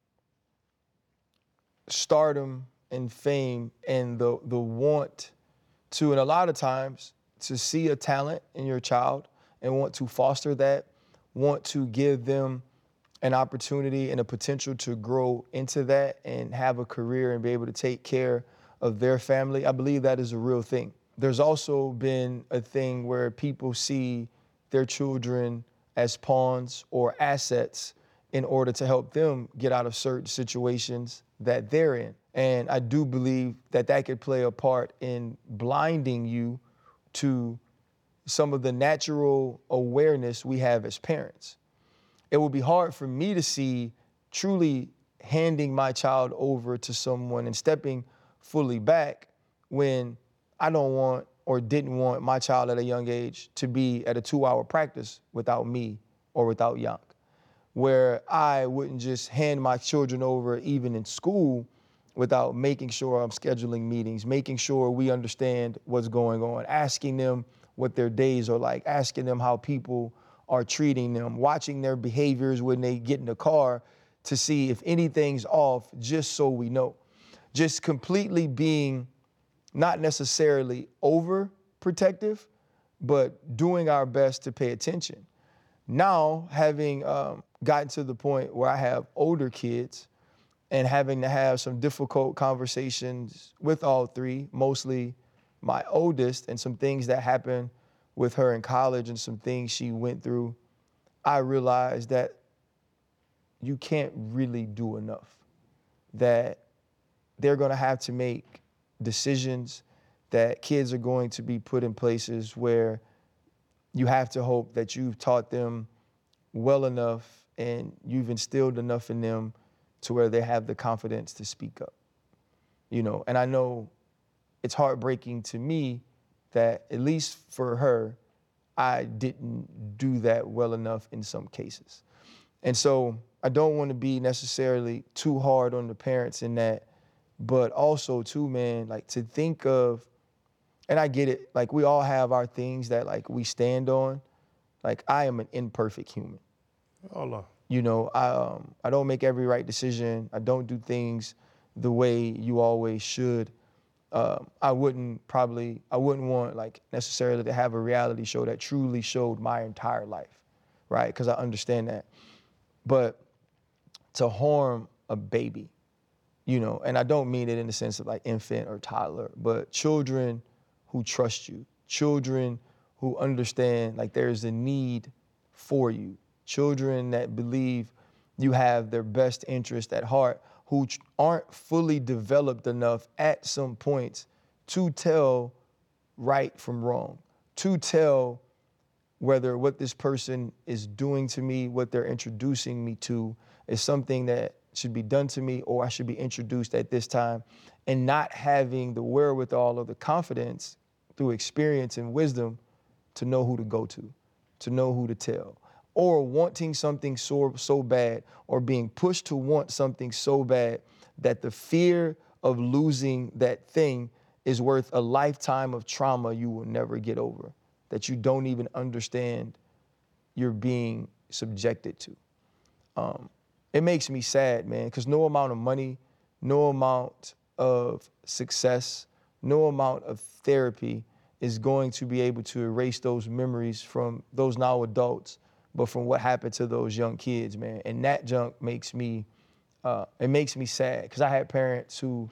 stardom and fame and the the want to, and a lot of times, to see a talent in your child and want to foster that, want to give them an opportunity and a potential to grow into that and have a career and be able to take care of their family, I believe that is a real thing. There's also been a thing where people see their children as pawns or assets in order to help them get out of certain situations that they're in. And I do believe that that could play a part in blinding you to some of the natural awareness we have as parents. It would be hard for me to see truly handing my child over to someone and stepping fully back when I don't want or didn't want my child at a young age to be at a two-hour practice without me or without Yank, where I wouldn't just hand my children over even in school without making sure I'm scheduling meetings, making sure we understand what's going on, asking them what their days are like, asking them how people are treating them, watching their behaviors when they get in the car to see if anything's off, just so we know. Just completely being not necessarily overprotective, but doing our best to pay attention. Now, having um, gotten to the point where I have older kids and having to have some difficult conversations with all three, mostly my oldest, and some things that happened with her in college and some things she went through, I realized that you can't really do enough, that they're gonna have to make decisions, that kids are going to be put in places where you have to hope that you've taught them well enough and you've instilled enough in them to where they have the confidence to speak up. You know, and I know it's heartbreaking to me that, at least for her, I didn't do that well enough in some cases. And so I don't want to be necessarily too hard on the parents in that but also too, man, like to think of, and I get it, like we all have our things that like we stand on. Like I am an imperfect human. Allah. You know, I um, I don't make every right decision. I don't do things the way you always should. Um, I wouldn't probably, I wouldn't want like necessarily to have a reality show that truly showed my entire life, right? Because I understand that. But to harm a baby, you know, and I don't mean it in the sense of like infant or toddler, but children who trust you, children who understand like there's a need for you, children that believe you have their best interest at heart, who aren't fully developed enough at some points to tell right from wrong, to tell whether what this person is doing to me, what they're introducing me to, is something that should be done to me or I should be introduced at this time, and not having the wherewithal or the confidence through experience and wisdom to know who to go to, to know who to tell, or wanting something so, so bad, or being pushed to want something so bad that the fear of losing that thing is worth a lifetime of trauma you will never get over, that you don't even understand you're being subjected to. Um, it makes me sad, man, because no amount of money, no amount of success, no amount of therapy is going to be able to erase those memories from those now adults, but from what happened to those young kids, man. And that junk makes me, uh, it makes me sad, because I had parents who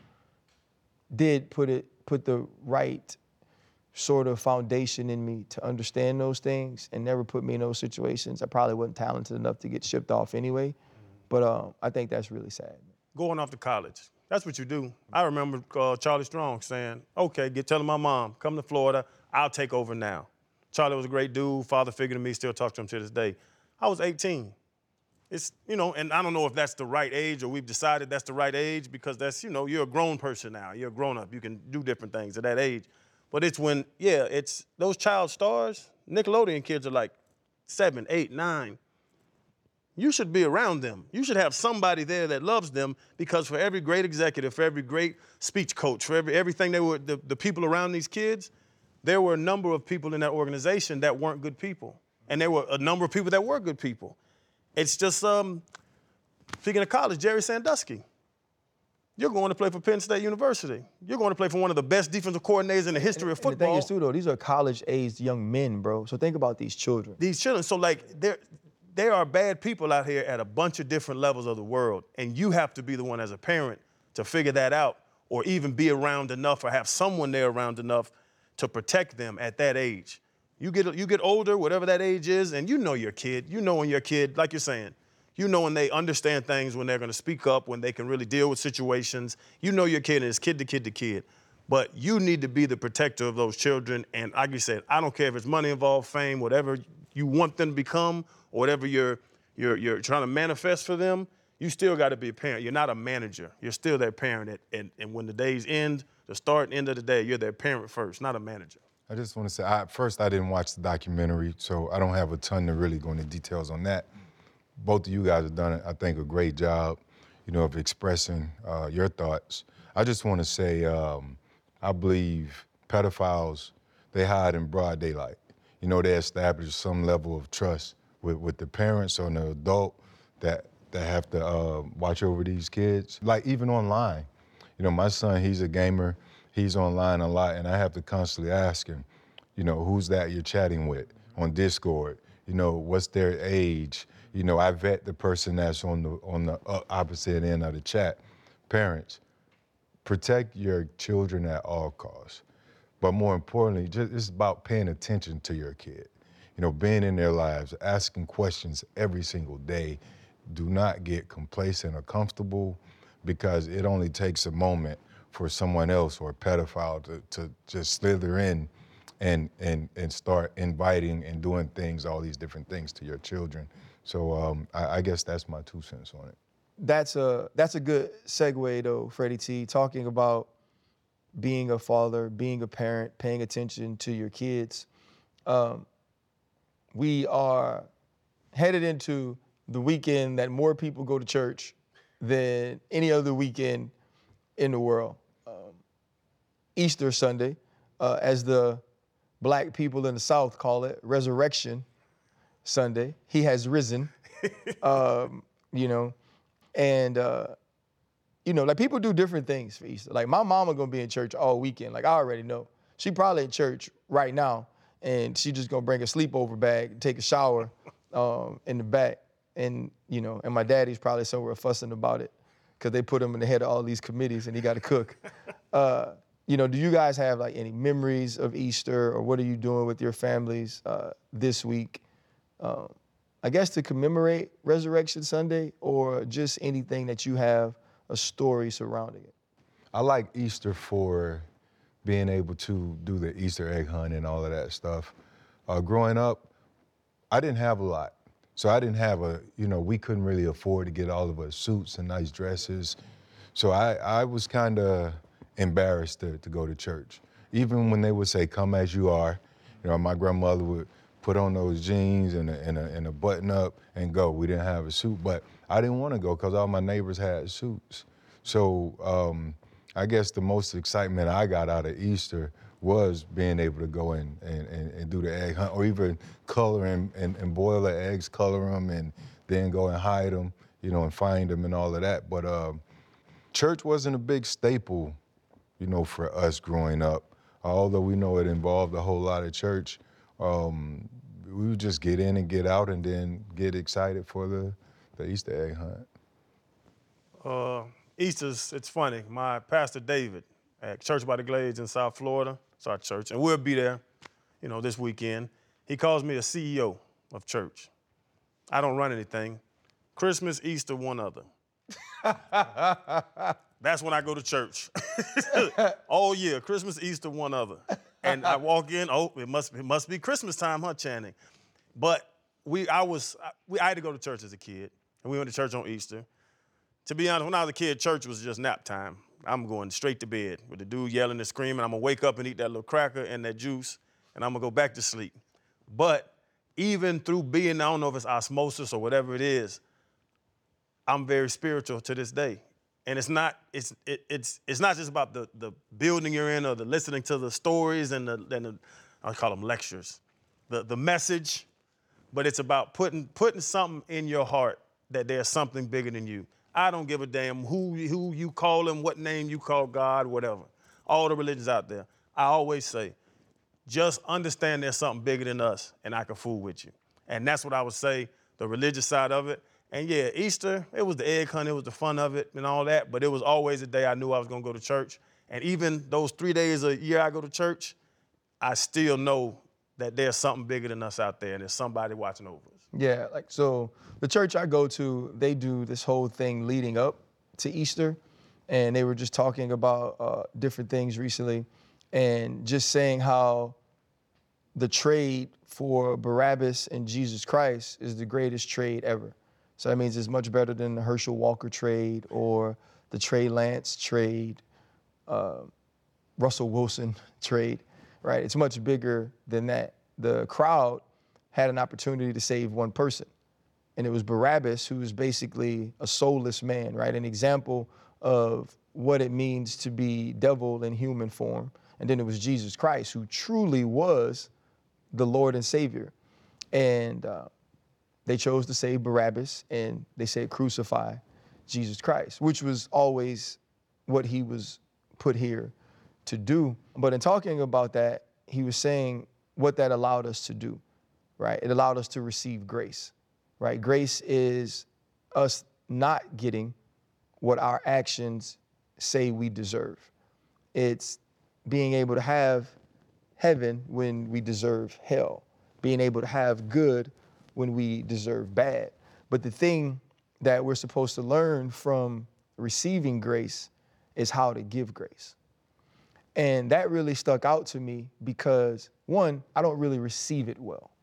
did put it, put the right sort of foundation in me to understand those things and never put me in those situations. I probably wasn't talented enough to get shipped off anyway, but um, I think that's really sad. Going off to college, that's what you do. I remember uh, Charlie Strong saying, okay, get telling my mom, come to Florida, I'll take over now. Charlie was a great dude, father figure to me, still talk to him to this day. I was eighteen. It's, you know, and I don't know if that's the right age or we've decided that's the right age, because that's, you know, you're a grown person now. You're a grown up. You can do different things at that age. But it's when, yeah, it's those child stars, Nickelodeon kids are like seven, eight, nine. You should be around them. You should have somebody there that loves them, because for every great executive, for every great speech coach, for every everything they were, the, the people around these kids, there were a number of people in that organization that weren't good people. And there were a number of people that were good people. It's just, um, speaking of college, Jerry Sandusky. You're going to play for Penn State University. You're going to play for one of the best defensive coordinators in the history and, of football. And the thing is, too, though, these are college-aged young men, bro. So think about these children. These children. So, like, there, there are bad people out here at a bunch of different levels of the world, and you have to be the one as a parent to figure that out, or even be around enough or have someone there around enough to protect them at that age. You get, you get older, whatever that age is, and you know your kid. You know when your kid, like you're saying, you know when they understand things, when they're going to speak up, when they can really deal with situations. You know your kid, and it's kid to kid to kid. But you need to be the protector of those children. And like you said, I don't care if it's money involved, fame, whatever you want them to become, or whatever you're, you're, you're trying to manifest for them, you still got to be a parent. You're not a manager. You're still their parent. And, and when the days end, the start and end of the day, you're their parent first, not a manager. I just want to say, I, first, I didn't watch the documentary, so I don't have a ton to really go into details on that. Both of you guys have done, I think, a great job, you know, of expressing uh, your thoughts. I just want to say, um, I believe pedophiles, they hide in broad daylight. You know, they establish some level of trust with, with the parents or the adult that, that have to uh, watch over these kids. Like, even online. You know, my son, he's a gamer. He's online a lot, and I have to constantly ask him, you know, who's that you're chatting with on Discord? You know, what's their age? You know, I vet the person that's on the on the opposite end of the chat. Parents, protect your children at all costs. But more importantly, just, it's about paying attention to your kid. You know, being in their lives, asking questions every single day. Do not get complacent or comfortable, because it only takes a moment for someone else or a pedophile to, to just slither in and, and, and start inviting and doing things, all these different things to your children. So um, I, I guess that's my two cents on it. That's a, that's a good segue, though, Freddie T, talking about being a father, being a parent, paying attention to your kids. Um, we are headed into the weekend that more people go to church than any other weekend in the world. Um, Easter Sunday, uh, as the black people in the South call it, Resurrection Sunday. He has risen, um, you know, and, uh, you know, like people do different things for Easter. Like my mama gonna be in church all weekend. Like I already know. She probably in church right now, and she just gonna bring a sleepover bag, take a shower um, in the back. And, you know, and my daddy's probably somewhere fussing about it because they put him in the head of all these committees and he got to cook. Uh, you know, do you guys have like any memories of Easter, or what are you doing with your families uh, this week? Um, I guess to commemorate Resurrection Sunday, or just anything that you have a story surrounding it? I like Easter for being able to do the Easter egg hunt and all of that stuff. Uh, growing up, I didn't have a lot. So I didn't have a, you know, we couldn't really afford to get all of us suits and nice dresses. So I, I was kind of embarrassed to, to go to church. Even when they would say, come as you are, you know, my grandmother would put on those jeans and a, and a, and a button up and go. We didn't have a suit, but I didn't want to go because all my neighbors had suits. So um, I guess the most excitement I got out of Easter was being able to go in and, and, and do the egg hunt, or even color and, and, and boil the eggs, color them, and then go and hide them, you know, and find them and all of that. But uh, church wasn't a big staple, you know, for us growing up. Although we know it involved a whole lot of church, um, we would just get in and get out and then get excited for the, the Easter egg hunt. Uh, Easter's, it's funny. My pastor David at Church by the Glades in South Florida, it's our church, and we'll be there, you know, this weekend. He calls me a C E O of church. I don't run anything. Christmas, Easter, one other. That's when I go to church. All year, Christmas, Easter, one other. And I walk in, oh, it must, it must be Christmas time, huh, Channing? But we, I was, we, I had to go to church as a kid, and we went to church on Easter. To be honest, when I was a kid, church was just nap time. I'm going straight to bed with the dude yelling and screaming. I'm gonna wake up and eat that little cracker and that juice, and I'm gonna go back to sleep. But even through being, I don't know if it's osmosis or whatever it is, I'm very spiritual to this day. And it's not, it's it, it's it's not just about the the building you're in or the listening to the stories and the, and the I call them lectures, the the message, but it's about putting putting something in your heart that there's something bigger than you. I don't give a damn who, who you call him, what name you call God, whatever. All the religions out there. I always say, just understand there's something bigger than us, and I can fool with you. And that's what I would say, the religious side of it. And yeah, Easter, it was the egg hunt, it was the fun of it and all that, but it was always a day I knew I was gonna go to church. And even those three days a year I go to church, I still know that there's something bigger than us out there, and there's somebody watching over us. Yeah, like so the church I go to, they do this whole thing leading up to Easter, and they were just talking about uh, different things recently, and just saying how the trade for Barabbas and Jesus Christ is the greatest trade ever. So that means it's much better than the Herschel Walker trade or the Trey Lance trade, uh, Russell Wilson trade, right? It's much bigger than that. The crowd had an opportunity to save one person, and it was Barabbas, who was basically a soulless man, right? An example of what it means to be devil in human form. And then it was Jesus Christ, who truly was the Lord and Savior. And uh, they chose to save Barabbas, and they said crucify Jesus Christ, which was always what he was put here to do. But in talking about that, he was saying what that allowed us to do, right? It allowed us to receive grace, right? Grace is us not getting what our actions say we deserve. It's being able to have heaven when we deserve hell, being able to have good when we deserve bad. But the thing that we're supposed to learn from receiving grace is how to give grace. And that really stuck out to me because, one, I don't really receive it well.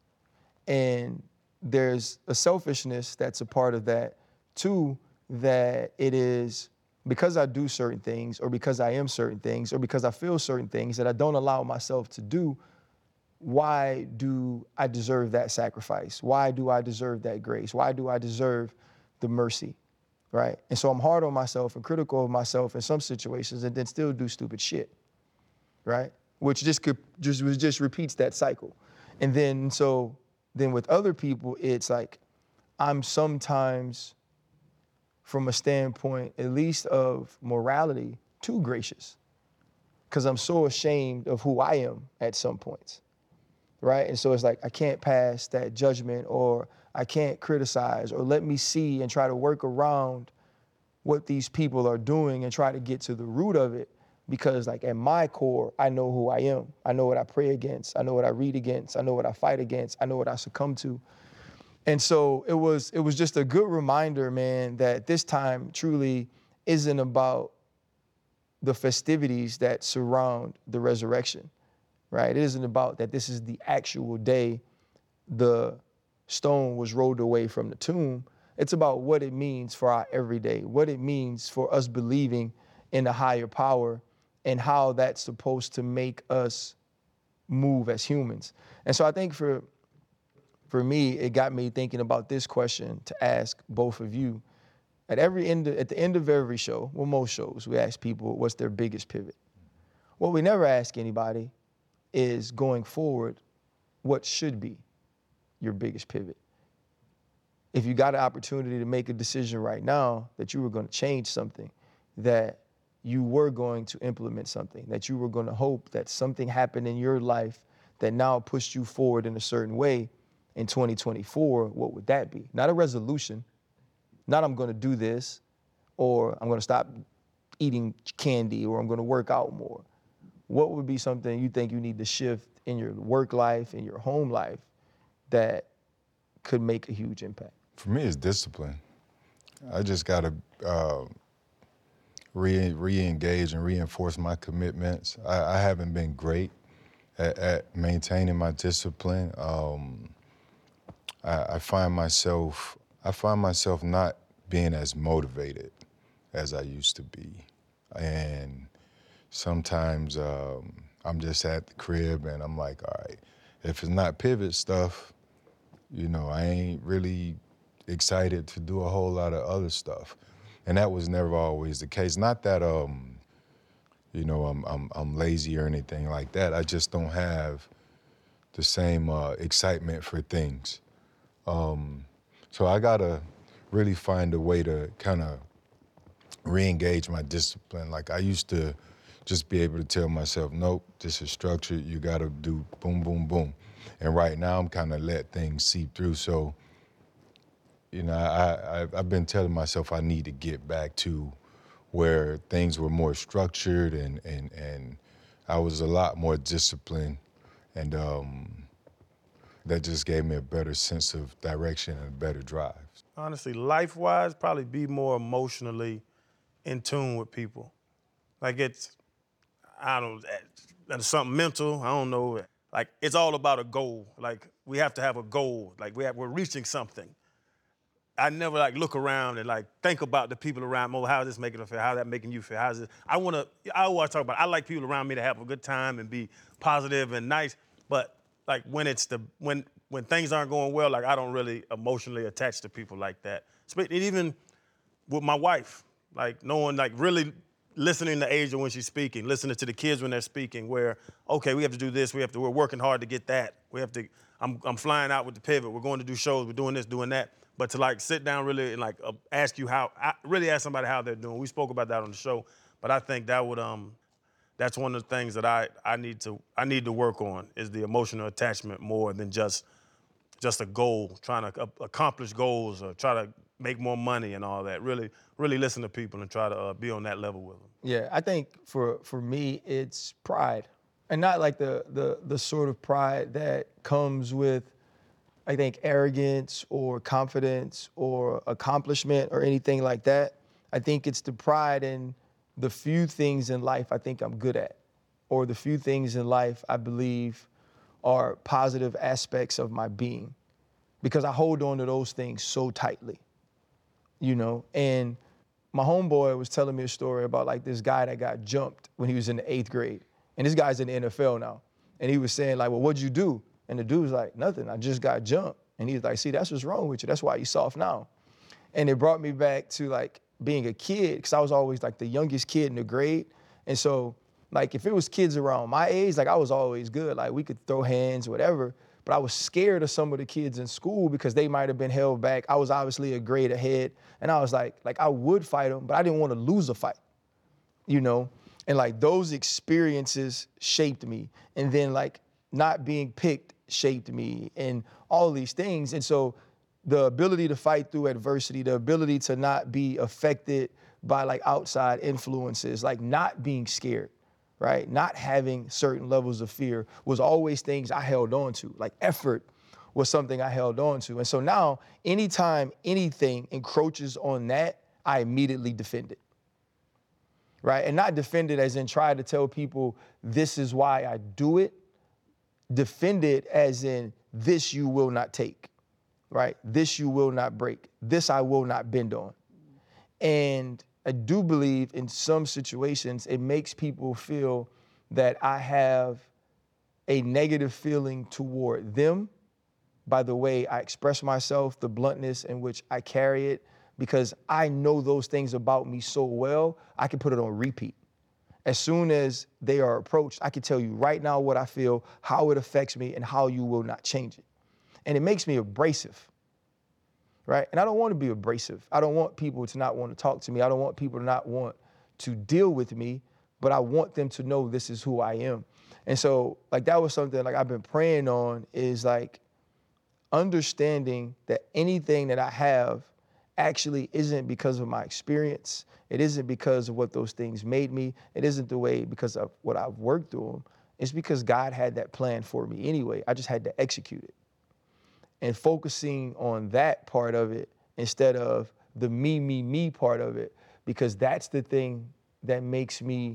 And there's a selfishness that's a part of that. Two, that it is because I do certain things, or because I am certain things, or because I feel certain things that I don't allow myself to do, why do I deserve that sacrifice? Why do I deserve that grace? Why do I deserve the mercy? right? And so I'm hard on myself and critical of myself in some situations and then still do stupid shit, right? Which just could, just, just repeats that cycle. And then, so then with other people, it's like, I'm sometimes, from a standpoint, at least of morality, too gracious. Because I'm so ashamed of who I am at some points, right? And so it's like, I can't pass that judgment, or I can't criticize, or let me see and try to work around what these people are doing and try to get to the root of it. Because like at my core, I know who I am. I know what I pray against. I know what I read against. I know what I fight against. I know what I succumb to. And so it was, it was just a good reminder, man, that this time truly isn't about the festivities that surround the resurrection, right? It isn't about that this is the actual day the stone was rolled away from the tomb. It's about what it means for our everyday, what it means for us believing in a higher power and how that's supposed to make us move as humans. And so I think for, for me, it got me thinking about this question to ask both of you. At every end, at the end of every show, well, most shows, we ask people what's their biggest pivot. What we never ask anybody is, going forward, what should be your biggest pivot? If you got an opportunity to make a decision right now that you were going to change something, that you were going to implement something, that you were going to hope that something happened in your life that now pushed you forward in a certain way in twenty twenty-four, what would that be? Not a resolution, not I'm going to do this, or I'm going to stop eating candy, or I'm going to work out more. What would be something you think you need to shift in your work life, in your home life, that could make a huge impact? For me, it's discipline. I just got to uh, re- re-engage and reinforce my commitments. I, I haven't been great at, at maintaining my discipline. Um, I, I find myself, I find myself not being as motivated as I used to be. And sometimes um, I'm just at the crib and I'm like, all right, if it's not pivot stuff, you know, I ain't really excited to do a whole lot of other stuff. And that was never always the case. Not that, um, you know, I'm, I'm, I'm lazy or anything like that. I just don't have the same uh, excitement for things. Um, so I gotta really find a way to kind of re-engage my discipline. Like I used to just be able to tell myself, nope, this is structured, you gotta do boom, boom, boom. And right now I'm kind of let things seep through. So, you know, I, I, I've been telling myself I need to get back to where things were more structured and, and, and I was a lot more disciplined, and um, that just gave me a better sense of direction and a better drive. Honestly, life-wise, probably be more emotionally in tune with people. Like it's, I don't, it's something mental, I don't know. Like it's all about a goal. Like we have to have a goal. Like we have, we're reaching something. I never like look around and like think about the people around me. Oh, how is this making them feel? How is that making you feel? How is this? I want to, I always talk about, I like people around me to have a good time and be positive and nice. But like when it's the, when, when things aren't going well, like I don't really emotionally attach to people like that. And even with my wife, like knowing, like really listening to Asia when she's speaking, listening to the kids when they're speaking, where, okay, we have to do this, we have to, we're working hard to get that. We have to, I'm, I'm flying out with the pivot, we're going to do shows, we're doing this, doing that. But to like sit down really and like uh, ask you how, I really ask somebody how they're doing. We spoke about that on the show, but I think that would, um, that's one of the things that I, I need to, I need to work on, is the emotional attachment more than just, just a goal, trying to accomplish goals or try to make more money and all that. Really, really listen to people and try to uh, be on that level with them. Yeah, I think for, for me, it's pride. And not like the, the, the sort of pride that comes with, I think, arrogance or confidence or accomplishment or anything like that. I think it's the pride in the few things in life I think I'm good at, or the few things in life I believe are positive aspects of my being, because I hold on to those things so tightly, you know? And my homeboy was telling me a story about like this guy that got jumped when he was in the eighth grade. And this guy's in the N F L now. And he was saying like, well, what'd you do? And the dude was like, nothing, I just got jumped. And he was like, see, that's what's wrong with you. That's why you soft now. And it brought me back to like being a kid, because I was always like the youngest kid in the grade. And so like if it was kids around my age, like I was always good. Like we could throw hands, whatever. But I was scared of some of the kids in school because they might have been held back. I was obviously a grade ahead. And I was like, like I would fight them, but I didn't want to lose a fight, you know? And like those experiences shaped me. And then like not being picked shaped me and all these things. And so the ability to fight through adversity, the ability to not be affected by like outside influences, like not being scared, right? Not having certain levels of fear was always things I held on to. Like effort was something I held on to. And so now, anytime anything encroaches on that, I immediately defend it, right? And not defend it as in try to tell people this is why I do it. Defend it as in this you will not take, right? This you will not break. This I will not bend on. And I do believe in some situations it makes people feel that I have a negative feeling toward them by the way I express myself, the bluntness in which I carry it, because I know those things about me so well, I can put it on repeat. As soon as they are approached, I can tell you right now what I feel, how it affects me, and how you will not change it. And it makes me abrasive. Right? And I don't want to be abrasive. I don't want people to not want to talk to me. I don't want people to not want to deal with me, but I want them to know this is who I am. And so like that was something like I've been praying on, is like understanding that anything that I have actually isn't because of my experience. It isn't because of what those things made me. It isn't the way because of what I've worked through them. It's because God had that plan for me anyway. I just had to execute it. And focusing on that part of it instead of the me, me, me part of it, because that's the thing that makes me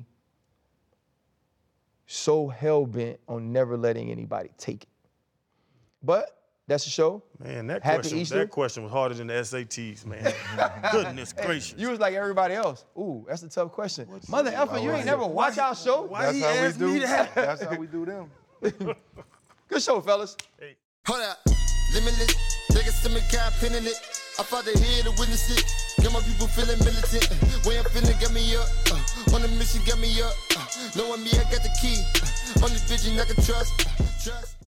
so hell-bent on never letting anybody take it. But that's the show. Man, that Happy question, Easter. that question was harder than the S A Ts, man. Goodness gracious. You was like everybody else. Ooh, that's a tough question. Mother effer, you ain't never watch our show? Why That's he how we asked me do. that? That's how we do them. Good show, fellas. Hold up, limitless. Take a stomach, got pinning it. I fought the head to witness it. Got my people feeling militant. Way I'm feeling, got me up. Uh, on the mission, got me up. Uh, knowing me, I got the key. Uh, only vision I can trust. Uh, trust.